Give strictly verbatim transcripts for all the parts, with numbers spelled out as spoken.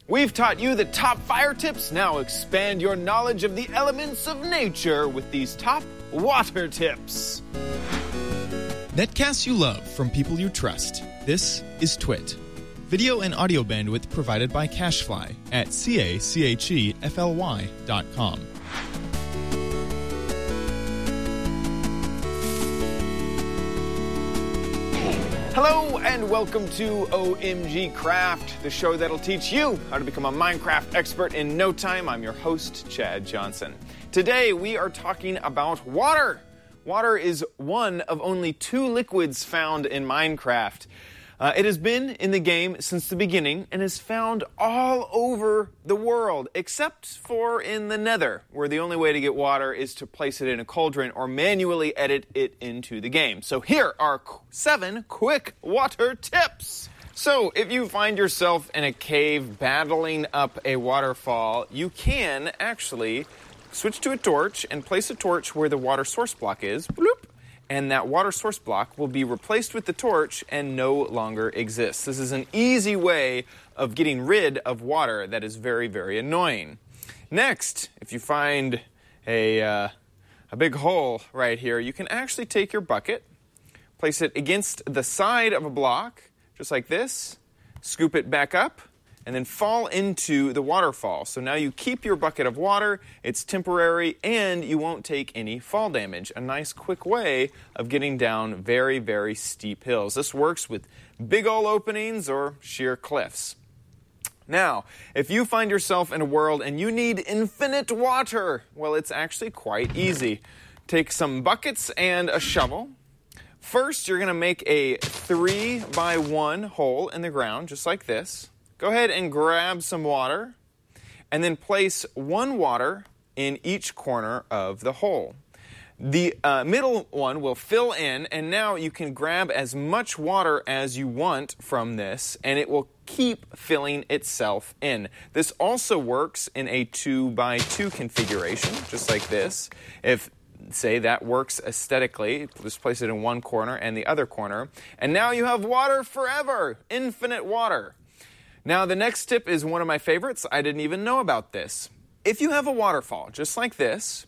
We've taught you the top fire tips. Now expand your knowledge of the elements of nature with these top water tips. Netcasts you love from people you trust. This is Twit. Video and audio bandwidth provided by CacheFly at C A C H E F L Y dot com. Hello and welcome to O M G Craft, the show that'll teach you how to become a Minecraft expert in no time. I'm your host, Chad Johnson. Today we are talking about water. Water is one of only two liquids found in Minecraft. Uh, it has been in the game since the beginning and is found all over the world, except for in the Nether, where the only way to get water is to place it in a cauldron or manually edit it into the game. So here are seven quick water tips. So if you find yourself in a cave battling up a waterfall, you can actually switch to a torch and place a torch where the water source block is. Bloop. And that water source block will be replaced with the torch and no longer exists. This is an easy way of getting rid of water that is very, very annoying. Next, if you find a, uh, a big hole right here, you can actually take your bucket, place it against the side of a block, just like this, scoop it back up, and then fall into the waterfall. So now you keep your bucket of water, it's temporary, and you won't take any fall damage. A nice quick way of getting down very, very steep hills. This works with big ol' openings or sheer cliffs. Now, if you find yourself in a world and you need infinite water, well, it's actually quite easy. Take some buckets and a shovel. First, you're gonna make a three by one hole in the ground, just like this. Go ahead and grab some water, and then place one water in each corner of the hole. The uh, middle one will fill in, and now you can grab as much water as you want from this, and it will keep filling itself in. This also works in a two by two configuration, just like this. If say that works aesthetically, just place it in one corner and the other corner, and now you have water forever, infinite water. Now, the next tip is one of my favorites. I didn't even know about this. If you have a waterfall, just like this,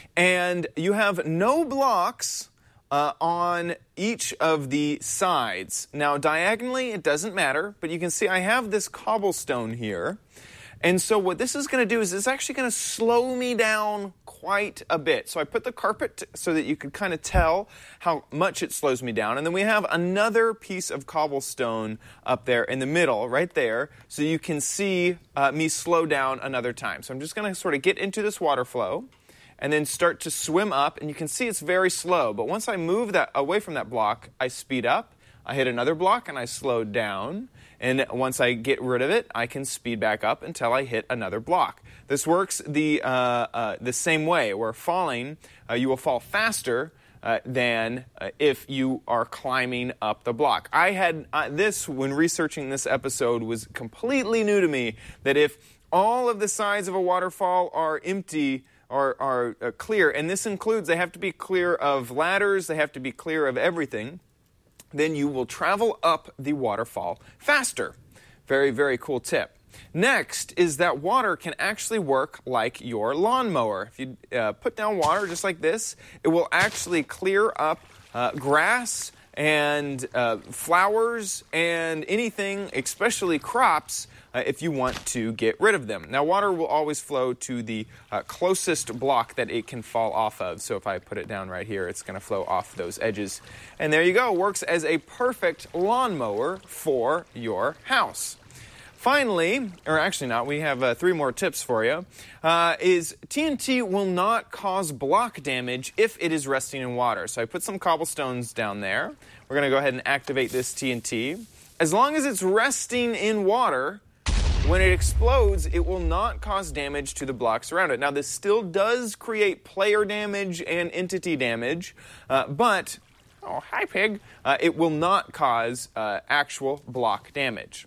and you have no blocks uh, on each of the sides. Now, diagonally, it doesn't matter, but you can see I have this cobblestone here. And so what this is going to do is it's actually going to slow me down quite a bit. So I put the carpet t- so that you could kind of tell how much it slows me down. And then we have another piece of cobblestone up there in the middle, right there, so you can see uh, me slow down another time. So I'm just going to sort of get into this water flow and then start to swim up. And you can see it's very slow. But once I move that away from that block, I speed up. I hit another block and I slow down. And once I get rid of it, I can speed back up until I hit another block. This works the uh, uh, the same way, where falling, uh, you will fall faster uh, than uh, if you are climbing up the block. I had uh, this, when researching this episode, was completely new to me, that if all of the sides of a waterfall are empty, are, are uh, clear, and this includes, they have to be clear of ladders, they have to be clear of everything, then you will travel up the waterfall faster. Very, very cool tip. Next is that water can actually work like your lawnmower. If you uh, put down water just like this, it will actually clear up uh, grass and uh, flowers and anything, especially crops, uh, if you want to get rid of them. Now, water will always flow to the uh, closest block that it can fall off of. So if I put it down right here, it's going to flow off those edges. And there you go. Works as a perfect lawnmower for your house. Finally, or actually not, we have uh, three more tips for you, uh, is T N T will not cause block damage if it is resting in water. So I put some cobblestones down there. We're going to go ahead and activate this T N T. As long as it's resting in water, when it explodes, it will not cause damage to the blocks around it. Now, this still does create player damage and entity damage, uh, but, oh, hi, pig, uh, it will not cause uh, actual block damage.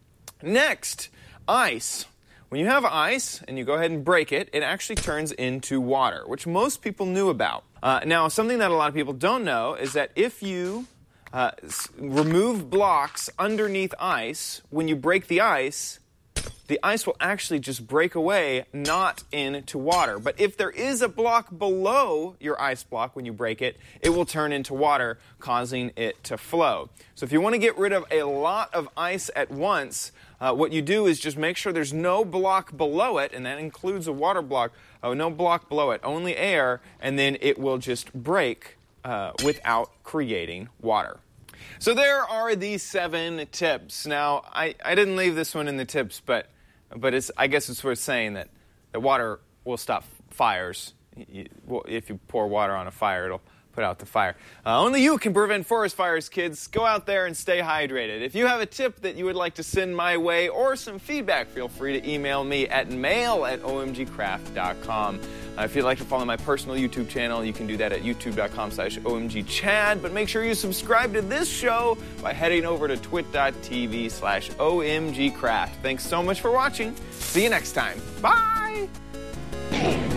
Next, ice. When you have ice and you go ahead and break it, it actually turns into water, which most people knew about. Uh, now, something that a lot of people don't know is that if you uh, s- remove blocks underneath ice, when you break the ice, the ice will actually just break away, not into water. But if there is a block below your ice block when you break it, it will turn into water, causing it to flow. So if you want to get rid of a lot of ice at once, uh, what you do is just make sure there's no block below it, and that includes a water block, uh, no block below it, only air, and then it will just break uh, without creating water. So there are these seven tips. Now, I, I didn't leave this one in the tips, but but it's, I guess it's worth saying that, that water will stop fires. You, well, if you pour water on a fire, it'll put out the fire. Uh, only you can prevent forest fires, kids. Go out there and stay hydrated. If you have a tip that you would like to send my way or some feedback, feel free to email me at mail at o m g craft dot com. Uh, if you'd like to follow my personal YouTube channel, you can do that at youtube dot com slash O M G Chad. But make sure you subscribe to this show by heading over to twit dot t v slash O M G Craft. Thanks so much for watching. See you next time. Bye!